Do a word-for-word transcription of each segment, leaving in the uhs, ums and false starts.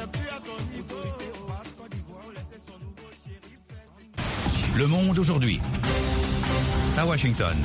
Le Monde aujourd'hui. À Washington.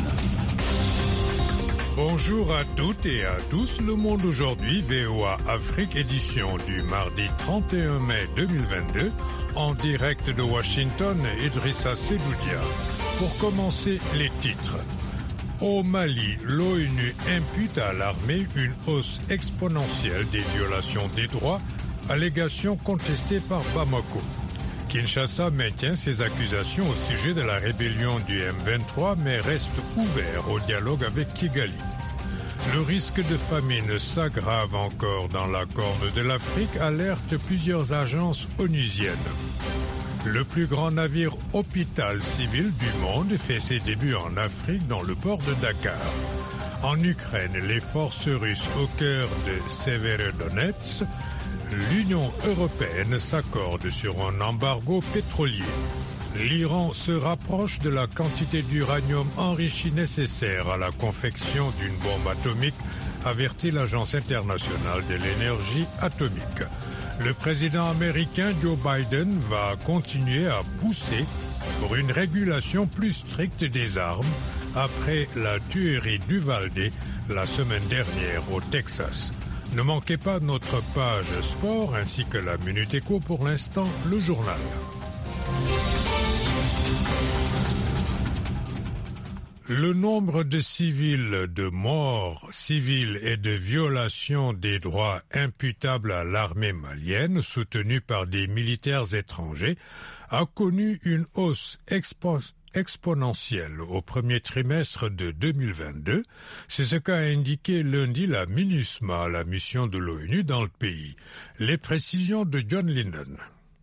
Bonjour à toutes et à tous. Le Monde aujourd'hui, V O A Afrique, édition du mardi trente et un mai deux mille vingt-deux. En direct de Washington, Idrissa Sedoudia. Pour commencer, les titres. Au Mali, l'ONU impute à l'armée une hausse exponentielle des violations des droits, allégation contestée par Bamako. Kinshasa maintient ses accusations au sujet de la rébellion du M vingt-trois, mais reste ouvert au dialogue avec Kigali. Le risque de famine s'aggrave encore dans la Corne de l'Afrique, alerte plusieurs agences onusiennes. Le plus grand navire hôpital civil du monde fait ses débuts en Afrique dans le port de Dakar. En Ukraine, les forces russes au cœur de Severodonetsk, l'Union européenne s'accorde sur un embargo pétrolier. L'Iran se rapproche de la quantité d'uranium enrichi nécessaire à la confection d'une bombe atomique, avertit l'Agence internationale de l'énergie atomique. Le président américain Joe Biden va continuer à pousser pour une régulation plus stricte des armes après la tuerie d'Uvalde la semaine dernière au Texas. Ne manquez pas notre page sport ainsi que la Minute Éco. Pour l'instant, le journal. Le nombre de civils, de morts civiles et de violations des droits imputables à l'armée malienne, soutenue par des militaires étrangers, a connu une hausse exponentielle. exponentielle au premier trimestre de deux mille vingt-deux. C'est ce qu'a indiqué lundi la MINUSMA, la mission de l'ONU dans le pays. Les précisions de John Linden.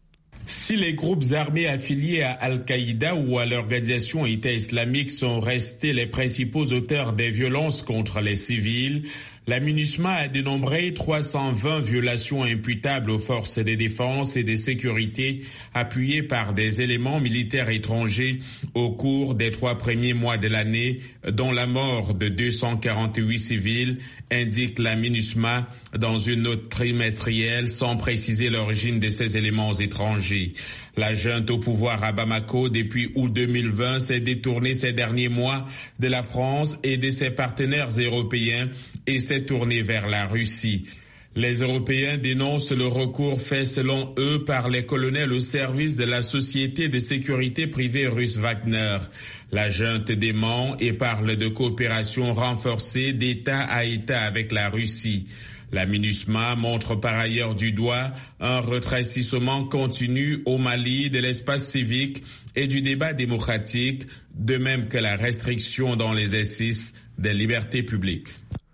Si les groupes armés affiliés à Al-Qaïda ou à l'organisation État islamique sont restés les principaux auteurs des violences contre les civils, la MINUSMA a dénombré trois cent vingt violations imputables aux forces de défense et de sécurité appuyées par des éléments militaires étrangers au cours des trois premiers mois de l'année, dont la mort de deux cent quarante-huit civils, indique la MINUSMA dans une note trimestrielle sans préciser l'origine de ces éléments étrangers. La junte au pouvoir à Bamako depuis août deux mille vingt s'est détournée ces derniers mois de la France et de ses partenaires européens et s'est tournée vers la Russie. Les Européens dénoncent le recours fait selon eux par les colonels au service de la société de sécurité privée russe Wagner. La junte dément et parle de coopération renforcée d'État à État avec la Russie. La MINUSMA montre par ailleurs du doigt un rétrécissement continu au Mali de l'espace civique et du débat démocratique, de même que la restriction dans les exercices des libertés publiques.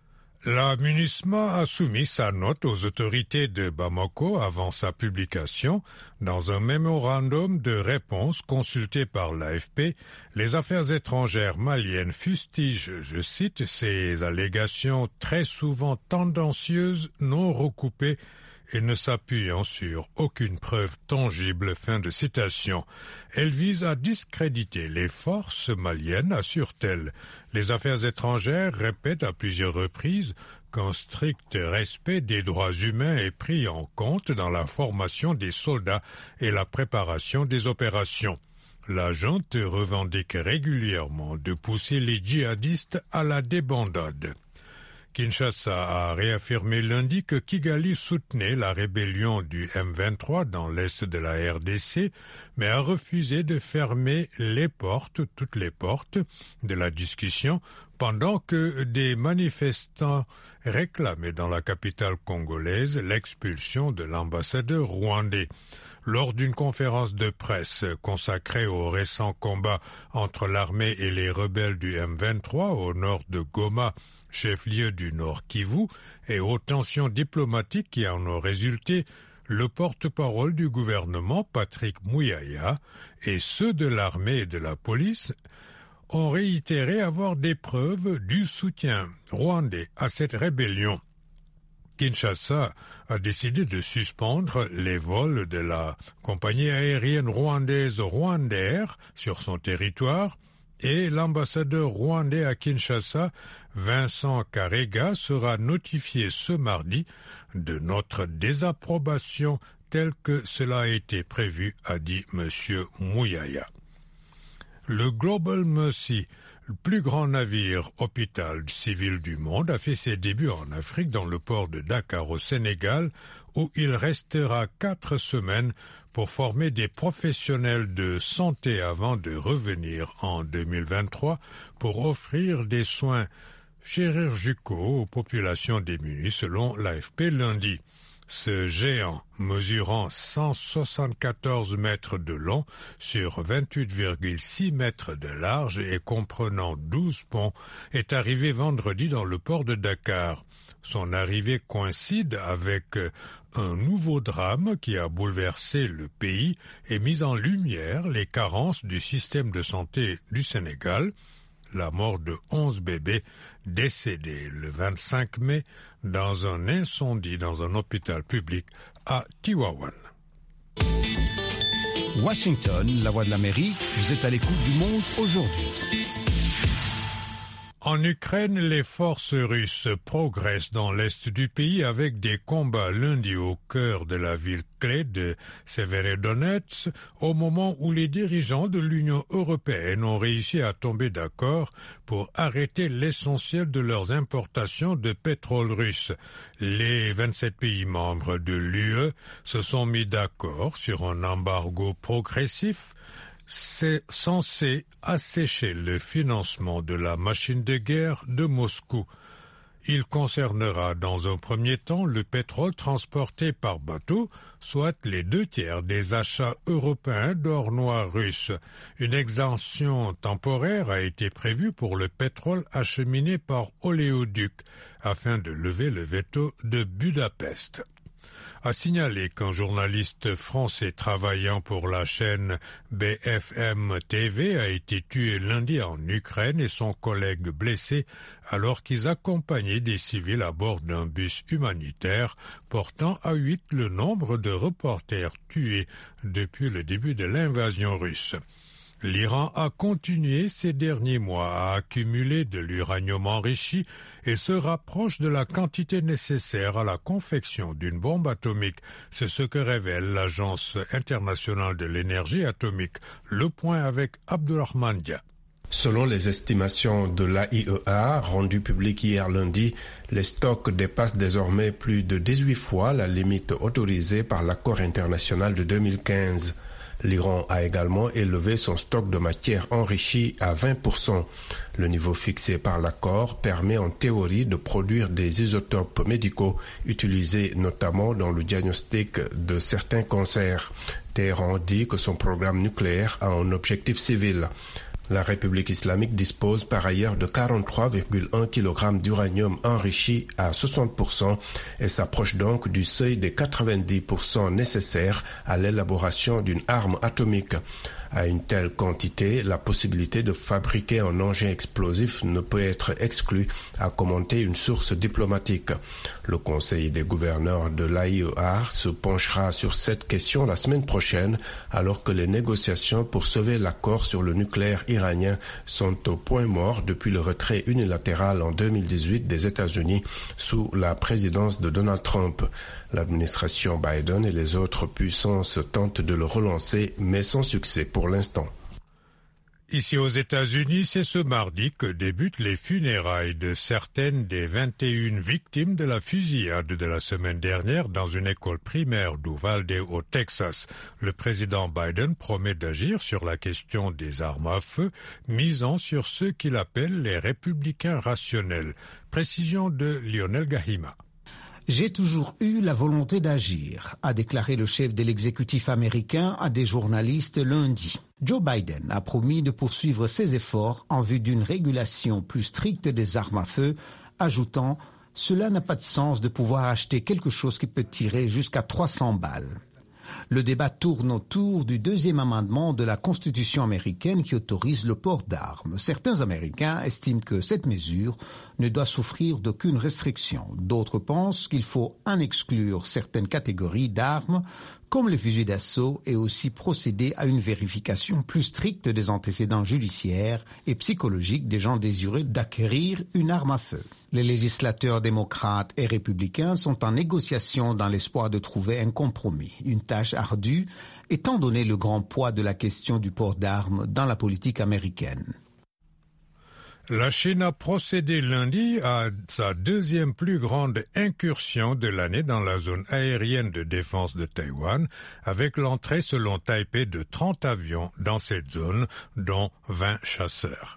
La MINUSMA a soumis sa note aux autorités de Bamako avant sa publication. Dans un mémorandum de réponse consulté par l'A F P, les affaires étrangères maliennes fustigent, je cite, ces allégations très souvent tendancieuses, non recoupées et ne s'appuyant sur aucune preuve tangible. Fin de citation. Elle vise à discréditer les forces maliennes, assure-t-elle. Les affaires étrangères répètent à plusieurs reprises qu'un strict respect des droits humains est pris en compte dans la formation des soldats et la préparation des opérations. La junte revendique régulièrement de pousser les djihadistes à la débandade. Kinshasa a réaffirmé lundi que Kigali soutenait la rébellion du M vingt-trois dans l'est de la R D C, mais a refusé de fermer les portes, toutes les portes, de la discussion, pendant que des manifestants réclamaient dans la capitale congolaise l'expulsion de l'ambassadeur rwandais. Lors d'une conférence de presse consacrée aux récents combats entre l'armée et les rebelles du M vingt-trois au nord de Goma, chef-lieu du Nord Kivu, et aux tensions diplomatiques qui en ont résulté, le porte-parole du gouvernement, Patrick Muyaya, et ceux de l'armée et de la police ont réitéré avoir des preuves du soutien rwandais à cette rébellion. Kinshasa a décidé de suspendre les vols de la compagnie aérienne rwandaise Rwandair sur son territoire, Et l'ambassadeur rwandais à Kinshasa, Vincent Karega, sera notifié ce mardi de notre désapprobation telle que cela a été prévu, a dit M. Mouyaya. Le Global Mercy, le plus grand navire hôpital civil du monde, a fait ses débuts en Afrique dans le port de Dakar au Sénégal, où il restera quatre semaines pour former des professionnels de santé avant de revenir en deux mille vingt-trois pour offrir des soins chirurgicaux aux populations démunies, selon l'A F P lundi. Ce géant, mesurant cent soixante-quatorze mètres de long sur vingt-huit virgule six mètres de large et comprenant douze ponts, est arrivé vendredi dans le port de Dakar. Son arrivée coïncide avec un nouveau drame qui a bouleversé le pays et mis en lumière les carences du système de santé du Sénégal. La mort de onze bébés décédés le vingt-cinq mai dans un incendie dans un hôpital public à Tivaouane. Washington, la voix de l'Amérique, vous êtes à l'écoute du monde aujourd'hui. En Ukraine, les forces russes progressent dans l'est du pays avec des combats lundi au cœur de la ville clé de Severodonetsk, au moment où les dirigeants de l'Union européenne ont réussi à tomber d'accord pour arrêter l'essentiel de leurs importations de pétrole russe. Les vingt-sept pays membres de l'U E se sont mis d'accord sur un embargo progressif. C'est censé assécher le financement de la machine de guerre de Moscou. Il concernera dans un premier temps le pétrole transporté par bateau, soit les deux tiers des achats européens d'or noir russe. Une exemption temporaire a été prévue pour le pétrole acheminé par oléoduc, afin de lever le veto de Budapest. A signalé qu'un journaliste français travaillant pour la chaîne B F M T V a été tué lundi en Ukraine et son collègue blessé alors qu'ils accompagnaient des civils à bord d'un bus humanitaire, portant à huit le nombre de reporters tués depuis le début de l'invasion russe. L'Iran a continué ces derniers mois à accumuler de l'uranium enrichi et se rapproche de la quantité nécessaire à la confection d'une bombe atomique. C'est ce que révèle l'Agence internationale de l'énergie atomique. Le point avec Abdulrahman Dia. Selon les estimations de l'A I E A rendues publiques hier lundi, les stocks dépassent désormais plus de dix-huit fois la limite autorisée par l'accord international de deux mille quinze. L'Iran a également élevé son stock de matière enrichie à vingt pour cent. Le niveau fixé par l'accord permet en théorie de produire des isotopes médicaux utilisés notamment dans le diagnostic de certains cancers. Téhéran dit que son programme nucléaire a un objectif civil. La République islamique dispose par ailleurs de quarante-trois virgule un kilogrammes d'uranium enrichi à soixante pour cent et s'approche donc du seuil des quatre-vingt-dix pour cent nécessaires à l'élaboration d'une arme atomique. À une telle quantité, la possibilité de fabriquer un engin explosif ne peut être exclue, a commenté une source diplomatique. Le Conseil des gouverneurs de l'A I E A se penchera sur cette question la semaine prochaine, alors que les négociations pour sauver l'accord sur le nucléaire iranien sont au point mort depuis le retrait unilatéral en deux mille dix-huit des États-Unis sous la présidence de Donald Trump. L'administration Biden et les autres puissances tentent de le relancer, mais sans succès pour l'instant. Ici aux États-Unis, c'est ce mardi que débutent les funérailles de certaines des vingt et une victimes de la fusillade de la semaine dernière dans une école primaire d'Uvalde au Texas. Le président Biden promet d'agir sur la question des armes à feu, misant sur ceux qu'il appelle les républicains rationnels. Précision de Lionel Gahima. J'ai toujours eu la volonté d'agir, a déclaré le chef de l'exécutif américain à des journalistes lundi. Joe Biden a promis de poursuivre ses efforts en vue d'une régulation plus stricte des armes à feu, ajoutant « Cela n'a pas de sens de pouvoir acheter quelque chose qui peut tirer jusqu'à trois cents balles ». Le débat tourne autour du deuxième amendement de la Constitution américaine qui autorise le port d'armes. Certains Américains estiment que cette mesure ne doit souffrir d'aucune restriction. D'autres pensent qu'il faut en exclure certaines catégories d'armes, comme les fusils d'assaut, et aussi procéder à une vérification plus stricte des antécédents judiciaires et psychologiques des gens désireux d'acquérir une arme à feu. Les législateurs démocrates et républicains sont en négociation dans l'espoir de trouver un compromis, une tâche ardue étant donné le grand poids de la question du port d'armes dans la politique américaine. La Chine a procédé lundi à sa deuxième plus grande incursion de l'année dans la zone aérienne de défense de Taïwan, avec l'entrée selon Taipei de trente avions dans cette zone, dont vingt chasseurs.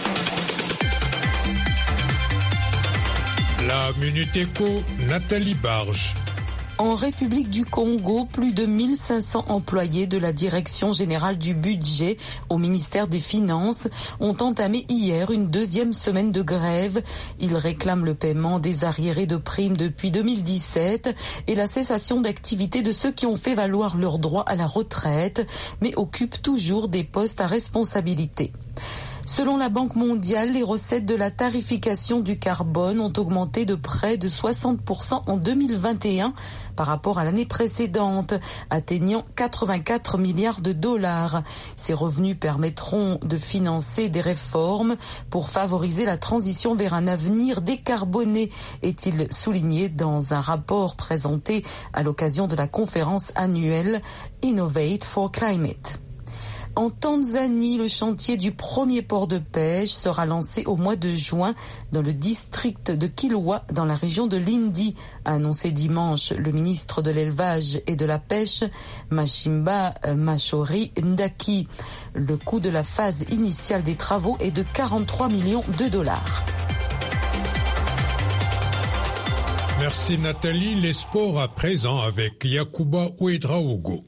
La Minute Éco, Nathalie Barge. En République du Congo, plus de mille cinq cents employés de la Direction générale du budget au ministère des Finances ont entamé hier une deuxième semaine de grève. Ils réclament le paiement des arriérés de primes depuis deux mille dix-sept et la cessation d'activité de ceux qui ont fait valoir leurs droits à la retraite, mais occupent toujours des postes à responsabilité. Selon la Banque mondiale, les recettes de la tarification du carbone ont augmenté de près de soixante pour cent en deux mille vingt et un par rapport à l'année précédente, atteignant quatre-vingt-quatre milliards de dollars. Ces revenus permettront de financer des réformes pour favoriser la transition vers un avenir décarboné, est-il souligné dans un rapport présenté à l'occasion de la conférence annuelle Innovate for Climate. En Tanzanie, le chantier du premier port de pêche sera lancé au mois de juin dans le district de Kilwa, dans la région de Lindi, a annoncé dimanche le ministre de l'Élevage et de la Pêche, Mashimba Mashori Ndaki. Le coût de la phase initiale des travaux est de quarante-trois millions de dollars. Merci Nathalie. Les sports à présent avec Yacouba Ouedraogo.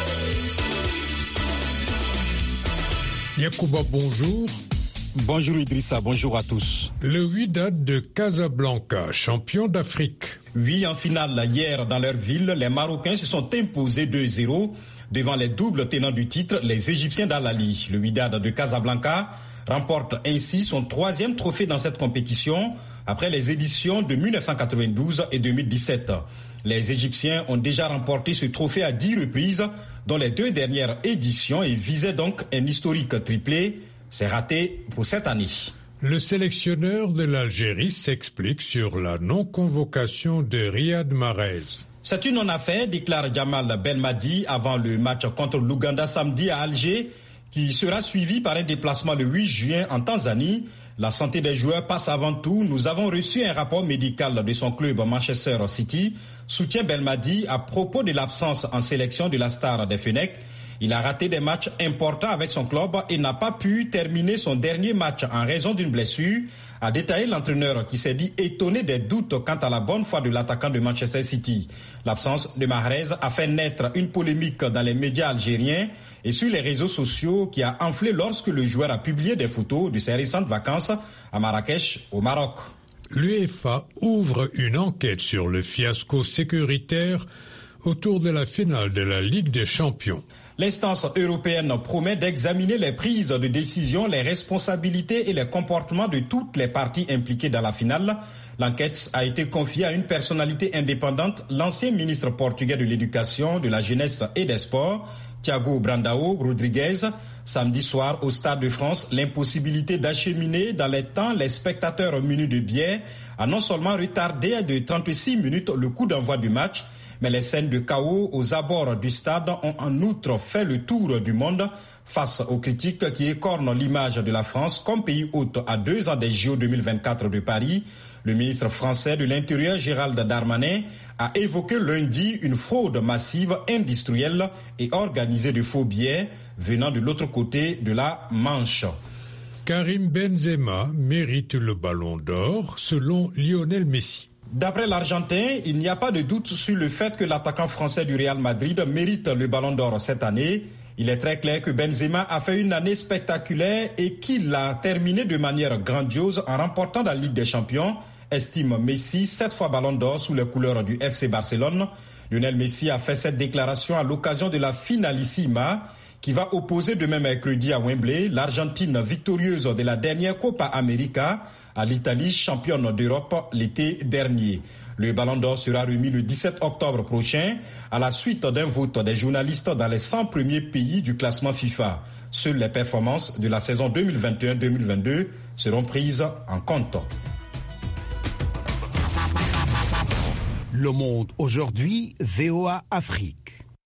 Yacouba, bonjour. Bonjour Idrissa, bonjour à tous. Le Wydad de Casablanca, champion d'Afrique. Oui, en finale hier dans leur ville, les Marocains se sont imposés deux zéro devant les doubles tenants du titre, les Égyptiens d'Al-Ali. Le Wydad de Casablanca remporte ainsi son troisième trophée dans cette compétition après les éditions de mille neuf cent quatre-vingt-douze et deux mille dix-sept. Les Égyptiens ont déjà remporté ce trophée à dix reprises dans les deux dernières éditions et visaient donc un historique triplé. C'est raté pour cette année. Le sélectionneur de l'Algérie s'explique sur la non-convocation de Riyad Mahrez. C'est une non-affaire, déclare Jamal Belmadi avant le match contre l'Ouganda samedi à Alger, qui sera suivi par un déplacement le huit juin en Tanzanie. La santé des joueurs passe avant tout. Nous avons reçu un rapport médical de son club Manchester City, soutient Belmadi à propos de l'absence en sélection de la star des Fennecs. Il a raté des matchs importants avec son club et n'a pas pu terminer son dernier match en raison d'une blessure, a détaillé l'entraîneur qui s'est dit étonné des doutes quant à la bonne foi de l'attaquant de Manchester City. L'absence de Mahrez a fait naître une polémique dans les médias algériens et sur les réseaux sociaux qui a enflé lorsque le joueur a publié des photos de ses récentes vacances à Marrakech, au Maroc. L'UEFA ouvre une enquête sur le fiasco sécuritaire autour de la finale de la Ligue des Champions. L'instance européenne promet d'examiner les prises de décision, les responsabilités et les comportements de toutes les parties impliquées dans la finale. L'enquête a été confiée à une personnalité indépendante, l'ancien ministre portugais de l'Éducation, de la Jeunesse et des Sports, Thiago Brandao Rodrigues. Samedi soir, au Stade de France, l'impossibilité d'acheminer dans les temps les spectateurs munis de billets a non seulement retardé de trente-six minutes le coup d'envoi du match, mais les scènes de chaos aux abords du stade ont en outre fait le tour du monde face aux critiques qui écornent l'image de la France comme pays hôte à deux ans des J O deux mille vingt-quatre de Paris. Le ministre français de l'Intérieur, Gérald Darmanin, a évoqué lundi une fraude massive, industrielle et organisée de faux billets venant de l'autre côté de la Manche. Karim Benzema mérite le ballon d'or selon Lionel Messi. D'après l'Argentin, il n'y a pas de doute sur le fait que l'attaquant français du Real Madrid mérite le ballon d'or cette année. Il est très clair que Benzema a fait une année spectaculaire et qu'il l'a terminé de manière grandiose en remportant la Ligue des Champions, estime Messi, sept fois ballon d'or sous les couleurs du F C Barcelone. Lionel Messi a fait cette déclaration à l'occasion de la finalissima qui va opposer demain mercredi à Wembley l'Argentine victorieuse de la dernière Copa América à l'Italie championne d'Europe l'été dernier. Le Ballon d'Or sera remis le dix-sept octobre prochain à la suite d'un vote des journalistes dans les cent premiers pays du classement FIFA. Seules les performances de la saison deux mille vingt et un deux mille vingt-deux seront prises en compte. Le Monde aujourd'hui, V O A Afrique.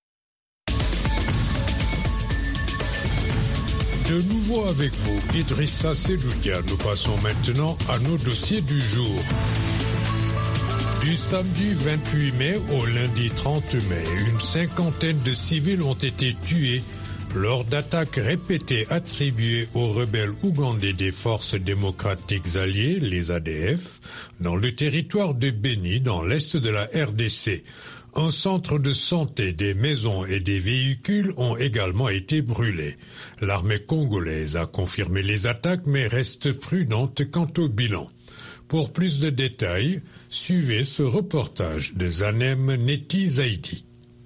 De nouveau avec vous, Idrissa Seloudia. Nous passons maintenant à nos dossiers du jour. Du samedi vingt-huit mai au lundi trente mai, une cinquantaine de civils ont été tués lors d'attaques répétées attribuées aux rebelles ougandais des forces démocratiques alliées, les A D F, dans le territoire de Béni, dans l'est de la R D C. Un centre de santé, des maisons et des véhicules ont également été brûlés. L'armée congolaise a confirmé les attaques mais reste prudente quant au bilan. Pour plus de détails, suivez ce reportage de Zanem Neti Zaidi.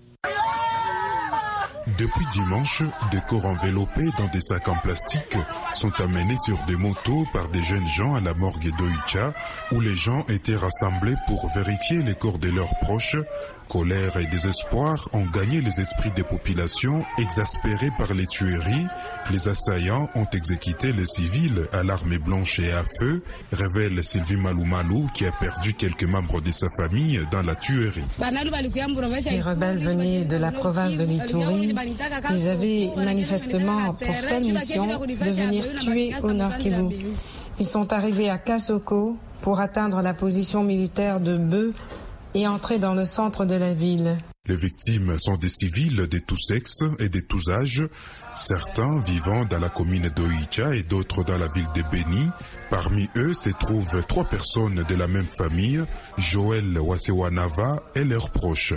Depuis dimanche, des corps enveloppés dans des sacs en plastique sont amenés sur des motos par des jeunes gens à la morgue d'Oicha, où les gens étaient rassemblés pour vérifier les corps de leurs proches. Colère et désespoir ont gagné les esprits des populations exaspérées par les tueries. Les assaillants ont exécuté les civils à l'arme blanche et à feu, révèle Sylvie Maloumalou qui a perdu quelques membres de sa famille dans la tuerie. Les rebelles venaient de la province de l'Ituri. Ils avaient manifestement pour seule mission de venir tuer au Nord Kivu. Ils sont arrivés à Kasoko pour atteindre la position militaire de Beu et entrer dans le centre de la ville. Les victimes sont des civils de tous sexes et de tous âges, certains vivant dans la commune d'Oicha et d'autres dans la ville de Béni. Parmi eux se trouvent trois personnes de la même famille, Joël Wasewanava et leurs proches.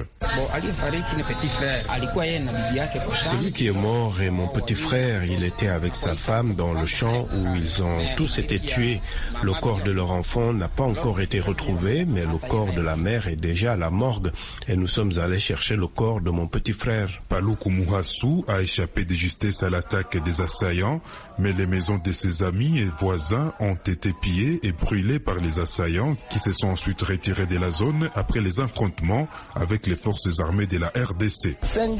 Celui qui est mort est mon petit frère. Il était avec sa femme dans le champ où ils ont tous été tués. Le corps de leur enfant n'a pas encore été retrouvé, mais le corps de la mère est déjà à la morgue et nous sommes allés chercher le corps de mon petit frère. Paluku Muhasu a échappé de justesse à l'attaque des assaillants, mais les maisons de ses amis et voisins ont été pillées et brûlées par les assaillants qui se sont ensuite retirés de la zone après les affrontements avec les forces armées de la R D C.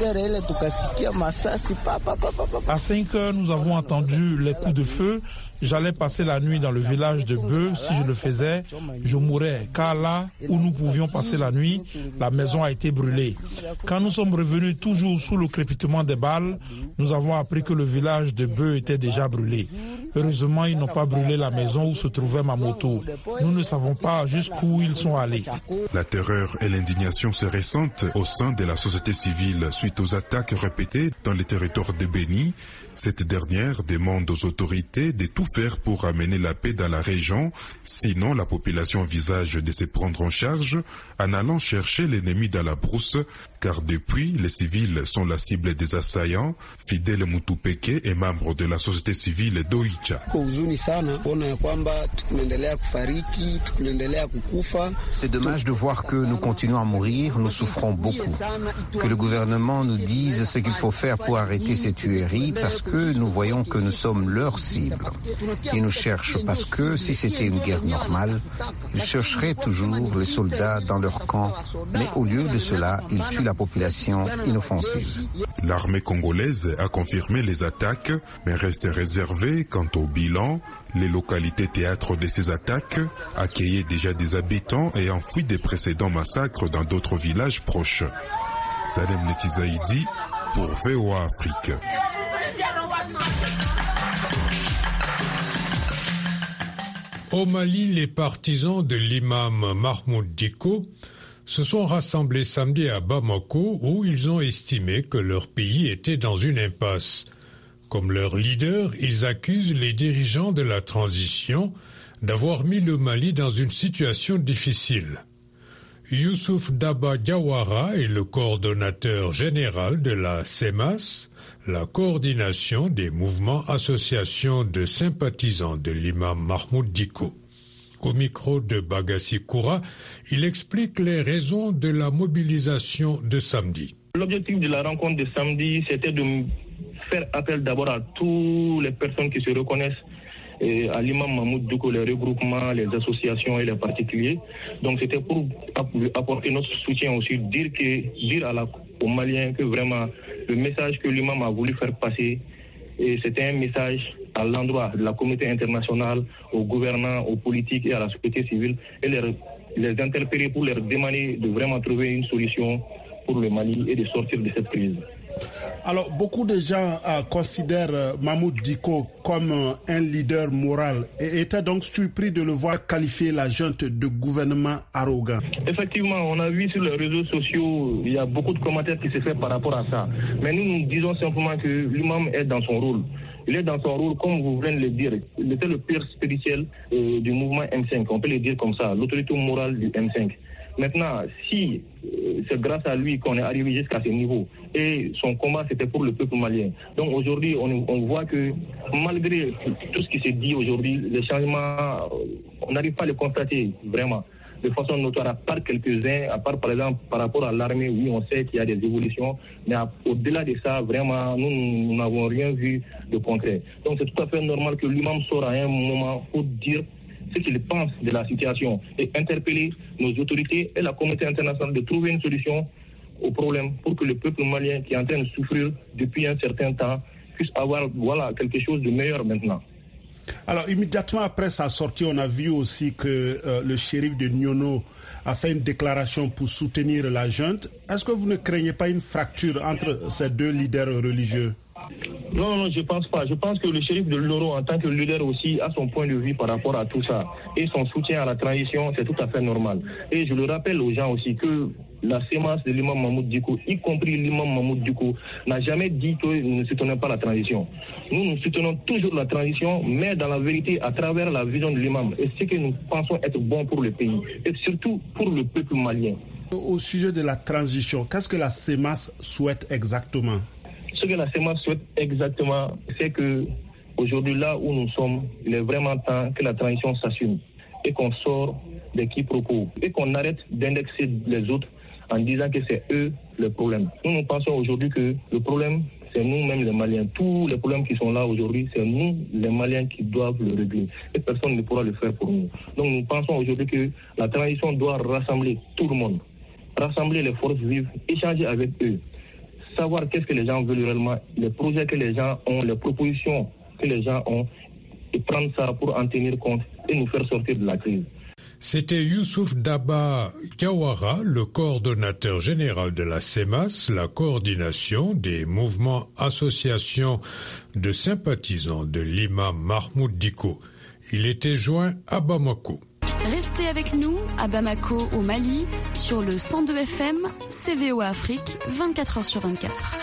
À cinq heures, nous avons entendu les coups de feu. J'allais passer la nuit dans le village de Beu. Si je le faisais, je mourrais. Car là où nous pouvions passer la nuit, la maison a été brûlée. Quand nous sommes revenus toujours sous le crépitement des balles, nous avons appris que le village de Beu était déjà brûlé. Heureusement, ils n'ont pas brûlé la maison où se trouvait ma moto. Nous ne savons pas jusqu'où ils sont allés. La terreur et l'indignation se ressentent au sein de la société civile suite aux attaques répétées dans les territoires de Béni. Cette dernière demande aux autorités de tout faire pour amener la paix dans la région, sinon la population envisage de se prendre en charge en allant chercher l'ennemi dans la brousse, car depuis, les civils sont la cible des assaillants. Fidèle Mutupeke est membre de la société civile d'Oicha. C'est dommage de voir que nous continuons à mourir, nous souffrons beaucoup. Que le gouvernement nous dise ce qu'il faut faire pour arrêter ces tueries, parce que nous voyons que nous sommes leur cible. Ils nous cherchent parce que si c'était une guerre normale, ils chercheraient toujours les soldats dans leur camp, mais au lieu de cela, ils tuent la population inoffensive. L'armée congolaise a confirmé les attaques, mais reste réservée quant au bilan. Les localités théâtres de ces attaques accueillaient déjà des habitants et enfouis des précédents massacres dans d'autres villages proches. Salem Netizaidi pour V O A Afrique. Au Mali, les partisans de l'imam Mahmoud Dicko se sont rassemblés samedi à Bamako où ils ont estimé que leur pays était dans une impasse. Comme leur leader, ils accusent les dirigeants de la transition d'avoir mis le Mali dans une situation difficile. Youssouf Daba Diawara est le coordonnateur général de la C E M A S, la coordination des mouvements associations de sympathisants de l'imam Mahmoud Dicko. Au micro de Bagassi Koura, il explique les raisons de la mobilisation de samedi. L'objectif de la rencontre de samedi, c'était de faire appel d'abord à toutes les personnes qui se reconnaissent et à l'imam Mahmoud Dicko, les regroupements, les associations et les particuliers. Donc c'était pour apporter notre soutien aussi, dire, que, dire à la, aux Maliens que vraiment le message que l'imam a voulu faire passer, et c'était un message à l'endroit de la communauté internationale, aux gouvernants, aux politiques et à la société civile, et les, les interpeller pour leur demander de vraiment trouver une solution pour le Mali et de sortir de cette crise. Alors, beaucoup de gens euh, considèrent euh, Mahmoud Dicko comme euh, un leader moral et étaient donc surpris de le voir qualifier la junte de gouvernement arrogant. Effectivement, on a vu sur les réseaux sociaux, il y a beaucoup de commentaires qui se font par rapport à ça. Mais nous, nous disons simplement que l'imam est dans son rôle. Il est dans son rôle, comme vous venez de le dire. Il était le père spirituel euh, du mouvement M cinq, on peut le dire comme ça, l'autorité morale du M cinq. Maintenant, si euh, c'est grâce à lui qu'on est arrivé jusqu'à ce niveau, et son combat c'était pour le peuple malien. Donc aujourd'hui, on, on voit que malgré tout ce qui se dit aujourd'hui, les changements, on n'arrive pas à les constater vraiment de façon notoire, à part quelques-uns, à part par exemple par rapport à l'armée, oui, on sait qu'il y a des évolutions, mais à, au-delà de ça, vraiment, nous, nous n'avons rien vu de concret. Donc c'est tout à fait normal que l'imam sorte à un moment pour dire ce qu'il pense de la situation et interpeller nos autorités et la communauté internationale de trouver une solution au problème pour que le peuple malien qui est en train de souffrir depuis un certain temps puisse avoir voilà, quelque chose de meilleur maintenant. Alors immédiatement après sa sortie, on a vu aussi que euh, le shérif de Niono a fait une déclaration pour soutenir la junte. Est-ce que vous ne craignez pas une fracture entre ces deux leaders religieux ? Non, non, je pense pas. Je pense que le shérif de Loro, en tant que leader aussi, a son point de vue par rapport à tout ça. Et son soutien à la transition, c'est tout à fait normal. Et je le rappelle aux gens aussi que la sémence de l'imam Mahmoud Dicko, y compris l'imam Mahmoud Dicko, n'a jamais dit que nous ne soutenons pas la transition. Nous, nous soutenons toujours la transition, mais dans la vérité, à travers la vision de l'imam. Et ce que nous pensons être bon pour le pays, et surtout pour le peuple malien. Au sujet de la transition, qu'est-ce que la sémence souhaite exactement ? Ce que la sémence souhaite exactement, c'est que aujourd'hui, là où nous sommes, il est vraiment temps que la transition s'assume et qu'on sort des quiproquos et qu'on arrête d'indexer les autres en disant que c'est eux le problème. Nous, nous pensons aujourd'hui que le problème, c'est nous-mêmes les Maliens. Tous les problèmes qui sont là aujourd'hui, c'est nous, les Maliens, qui doivent le régler. Et personne ne pourra le faire pour nous. Donc nous pensons aujourd'hui que la transition doit rassembler tout le monde, rassembler les forces vives, échanger avec eux, savoir qu'est-ce que les gens veulent réellement, les projets que les gens ont, les propositions que les gens ont, et prendre ça pour en tenir compte et nous faire sortir de la crise. C'était Youssouf Daba Diawara, le coordonnateur général de la sémence, la coordination des mouvements associations de sympathisants de l'imam Mahmoud Dicko. Il était joint à Bamako. Restez avec nous à Bamako au Mali sur le cent deux F M, C V O Afrique, vingt-quatre heures sur vingt-quatre.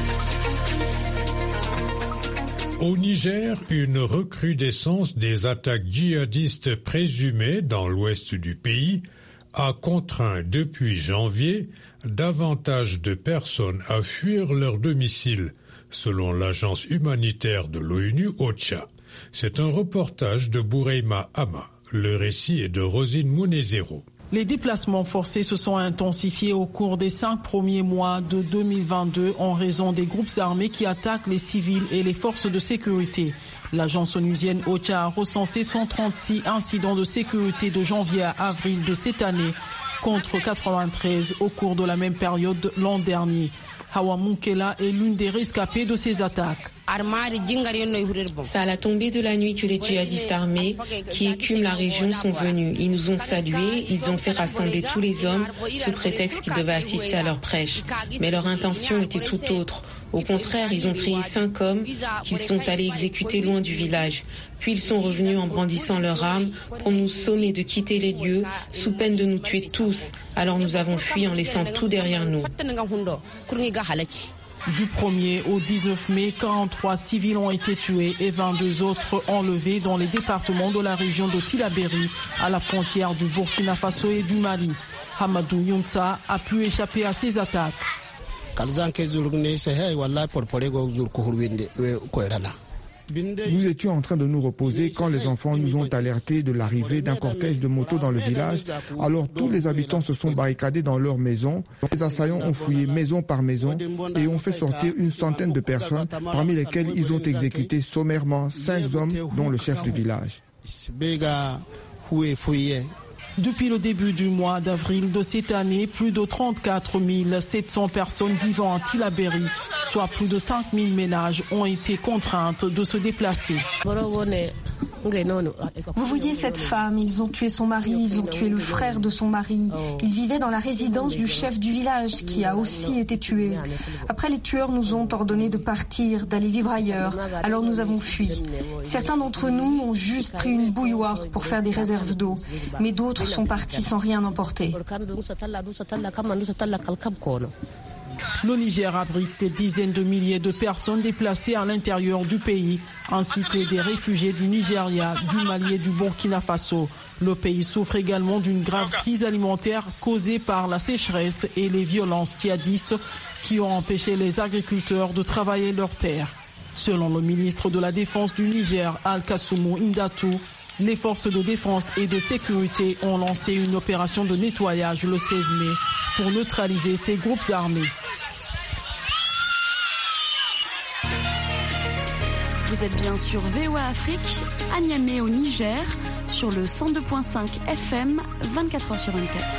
Au Niger, une recrudescence des attaques djihadistes présumées dans l'ouest du pays a contraint depuis janvier davantage de personnes à fuir leur domicile, selon l'agence humanitaire de l'ONU OCHA. C'est un reportage de Boureima Ama. Le récit est de Rosine Mounezero. Les déplacements forcés se sont intensifiés au cours des cinq premiers mois de deux mille vingt-deux en raison des groupes armés qui attaquent les civils et les forces de sécurité. L'agence onusienne OCHA a recensé cent trente-six incidents de sécurité de janvier à avril de cette année, contre quatre-vingt-treize au cours de la même période l'an dernier. Hawa Moukela est l'une des rescapées de ces attaques. C'est à la tombée de la nuit que les djihadistes armés qui écument la région sont venus. Ils nous ont salués, ils ont fait rassembler tous les hommes sous prétexte qu'ils devaient assister à leur prêche. Mais leur intention était tout autre. Au contraire, ils ont trié cinq hommes qu'ils sont allés exécuter loin du village. Puis ils sont revenus en brandissant leurs armes pour nous sommer de quitter les lieux sous peine de nous tuer tous. Alors nous avons fui en laissant tout derrière nous. Du premier au dix-neuf mai, quarante-trois civils ont été tués et vingt-deux autres enlevés dans les départements de la région de Tillabéri, à la frontière du Burkina Faso et du Mali. Hamadou Younsa a pu échapper à ces attaques. Nous étions en train de nous reposer quand les enfants nous ont alertés de l'arrivée d'un cortège de motos dans le village. Alors tous les habitants se sont barricadés dans leurs maisons. Les assaillants ont fouillé maison par maison et ont fait sortir une centaine de personnes, parmi lesquelles ils ont exécuté sommairement cinq hommes, dont le chef du village. Depuis le début du mois d'avril de cette année, plus de trente-quatre mille sept cents personnes vivant à Tillabéri, soit plus de cinq mille ménages, ont été contraintes de se déplacer. Vous voyez cette femme, ils ont tué son mari, ils ont tué le frère de son mari. Ils vivaient dans la résidence du chef du village qui a aussi été tué. Après, les tueurs nous ont ordonné de partir, d'aller vivre ailleurs. Alors nous avons fui. Certains d'entre nous ont juste pris une bouilloire pour faire des réserves d'eau, mais d'autres sont partis sans rien emporter. Le Niger abrite des dizaines de milliers de personnes déplacées à l'intérieur du pays, ainsi que des réfugiés du Nigeria, du Mali et du Burkina Faso. Le pays souffre également d'une grave crise alimentaire causée par la sécheresse et les violences djihadistes qui ont empêché les agriculteurs de travailler leurs terres. Selon le ministre de la Défense du Niger, Al-Kassoumou Indatou, les forces de défense et de sécurité ont lancé une opération de nettoyage le seize mai pour neutraliser ces groupes armés. Vous êtes bien sur V O A Afrique, à Niamey au Niger, sur le cent deux virgule cinq F M, vingt-quatre heures sur vingt-quatre.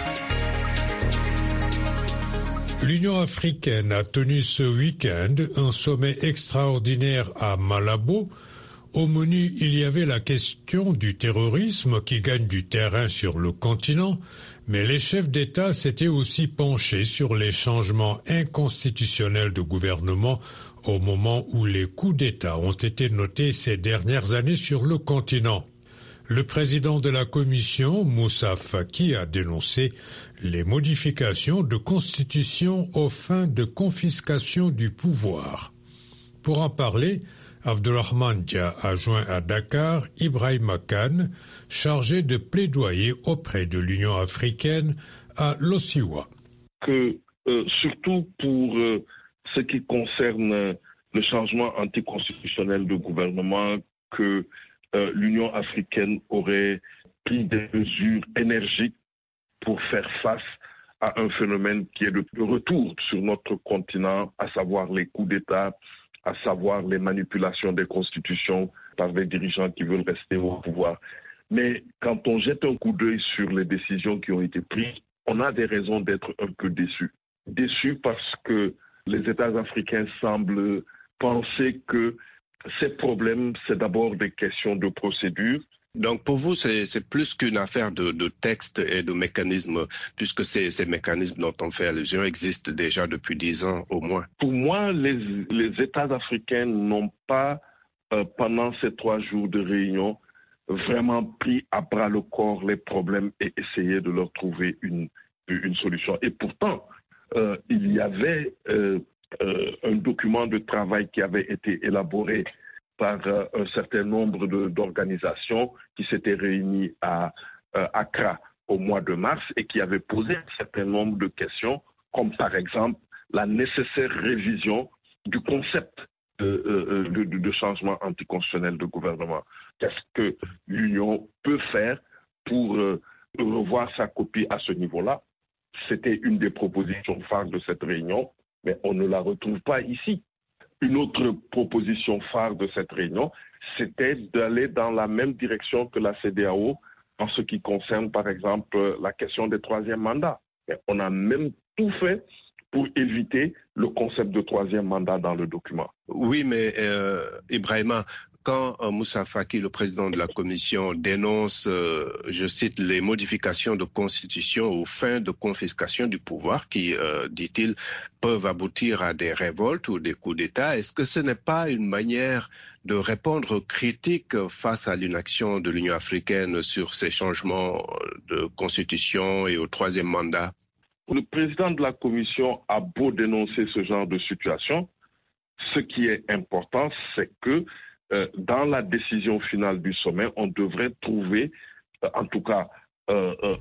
L'Union africaine a tenu ce week-end un sommet extraordinaire à Malabo. Au menu, il y avait la question du terrorisme qui gagne du terrain sur le continent, mais les chefs d'État s'étaient aussi penchés sur les changements inconstitutionnels de gouvernement au moment où les coups d'État ont été notés ces dernières années sur le continent. Le président de la Commission, Moussa Faki, a dénoncé les modifications de constitution aux fins de confiscation du pouvoir. Pour en parler, Abdulrahman Dia a joint à Dakar Ibrahima Kane, chargé de plaidoyer auprès de l'Union africaine à Losiwa. Que, euh, surtout pour euh, ce qui concerne le changement anticonstitutionnel de gouvernement, que euh, l'Union africaine aurait pris des mesures énergiques pour faire face à un phénomène qui est de retour sur notre continent, à savoir les coups d'État, à savoir les manipulations des constitutions par des dirigeants qui veulent rester au pouvoir. Mais quand on jette un coup d'œil sur les décisions qui ont été prises, on a des raisons d'être un peu déçus. Déçus parce que les États africains semblent penser que ces problèmes, c'est d'abord des questions de procédure. Donc pour vous, c'est, c'est plus qu'une affaire de, de texte et de mécanismes, puisque ces, ces mécanismes dont on fait allusion existent déjà depuis dix ans au moins. Pour moi, les, les États africains n'ont pas, euh, pendant ces trois jours de réunion, vraiment pris à bras le corps les problèmes et essayé de leur trouver une, une solution. Et pourtant, euh, il y avait euh, euh, un document de travail qui avait été élaboré par euh, un certain nombre de, d'organisations qui s'étaient réunies à euh, Accra au mois de mars et qui avaient posé un certain nombre de questions, comme par exemple la nécessaire révision du concept de, euh, de, de changement anticonstitutionnel de gouvernement. Qu'est-ce que l'Union peut faire pour euh, revoir sa copie à ce niveau-là? C'était une des propositions phares de cette réunion, mais on ne la retrouve pas ici. Une autre proposition phare de cette réunion, c'était d'aller dans la même direction que la C E D E A O en ce qui concerne, par exemple, la question des troisième mandats. Et on a même tout fait pour éviter le concept de troisième mandat dans le document. Oui, mais euh, Ibrahima, quand euh, Moussa Faki, le président de la Commission, dénonce, euh, je cite, les modifications de constitution aux fins de confiscation du pouvoir qui, euh, dit-il, peuvent aboutir à des révoltes ou des coups d'État, est-ce que ce n'est pas une manière de répondre aux critiques face à l'inaction de l'Union africaine sur ces changements de constitution et au troisième mandat? Le président de la Commission a beau dénoncer ce genre de situation, ce qui est important, c'est que euh, dans la décision finale du sommet, on devrait trouver, euh, en tout cas, euh, euh,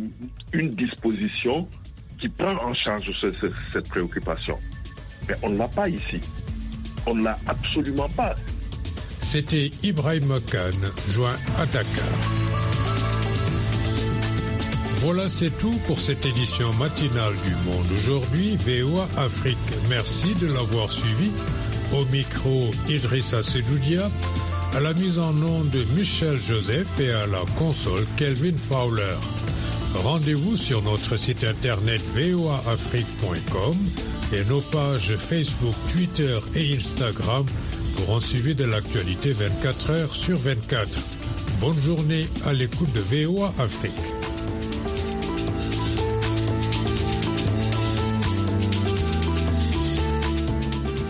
une disposition qui prend en charge ce, ce, cette préoccupation. Mais on ne l'a pas ici. On ne l'a absolument pas. C'était Ibrahim Khan, joint à Dakar. Voilà, c'est tout pour cette édition matinale du Monde aujourd'hui, V O A Afrique. Merci de l'avoir suivi. Au micro, Idrissa Sedoudia, à la mise en onde de Michel Joseph et à la console Kelvin Fowler. Rendez-vous sur notre site internet v o a afrique point com et nos pages Facebook, Twitter et Instagram pour un suivi de l'actualité vingt-quatre heures sur vingt-quatre. Bonne journée à l'écoute de V O A Afrique.